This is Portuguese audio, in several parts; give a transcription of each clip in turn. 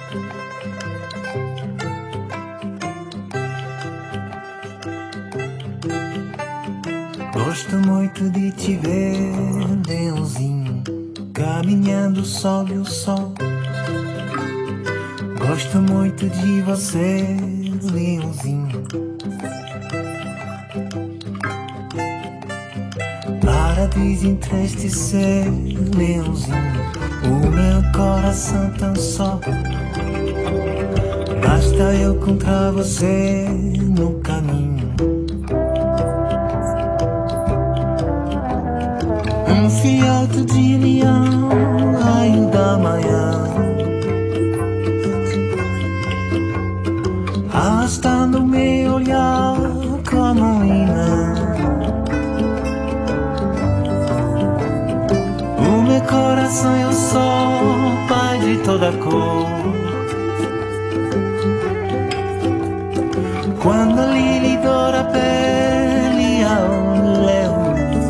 Gosto muito de te ver, leãozinho, caminhando sob o sol. Gosto muito de você, leãozinho, para desentristecer, leãozinho, o meu coração tão só. Basta eu encontrar você no caminho. Um filhote de leão, raio da manhã, arrastando meu olhar como um imã. O meu coração eu sou pai de toda cor. Quando a Lili doura a pele ao leão,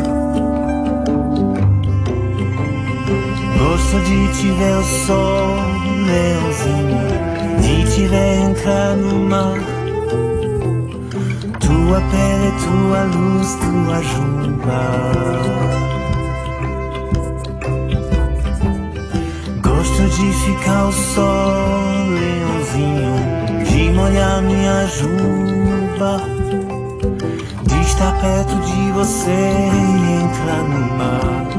gosto de te ver o sol, leãozinho, de te ver entrar no mar. Tua pele, tua luz, tua juba. Gosto de ficar ao sol, leãozinho, de molhar minha juba, de estar perto de você e entrar no mar.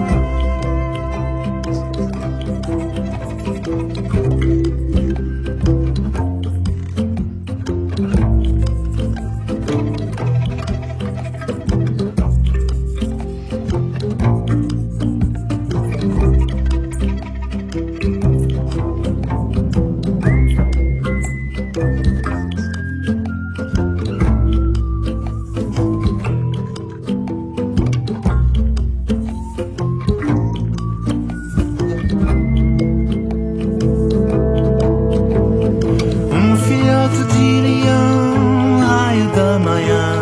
De leão, raio da manhã,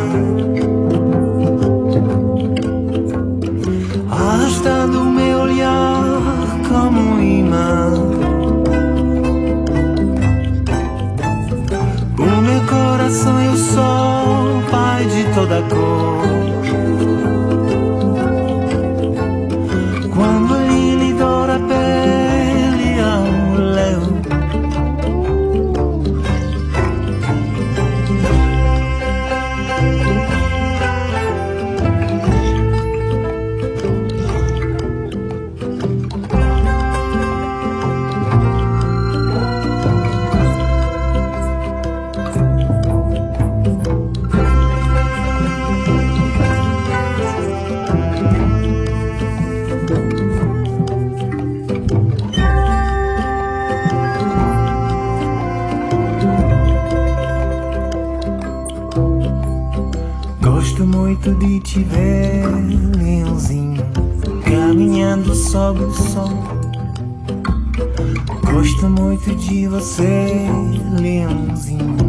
arrastando meu olhar como um imã. O meu coração eu sou pai de toda cor. Quando ele doura a pele ao leão, gosto muito de te ver, leãozinho, caminhando sob o sol. Gosto muito de você, leãozinho,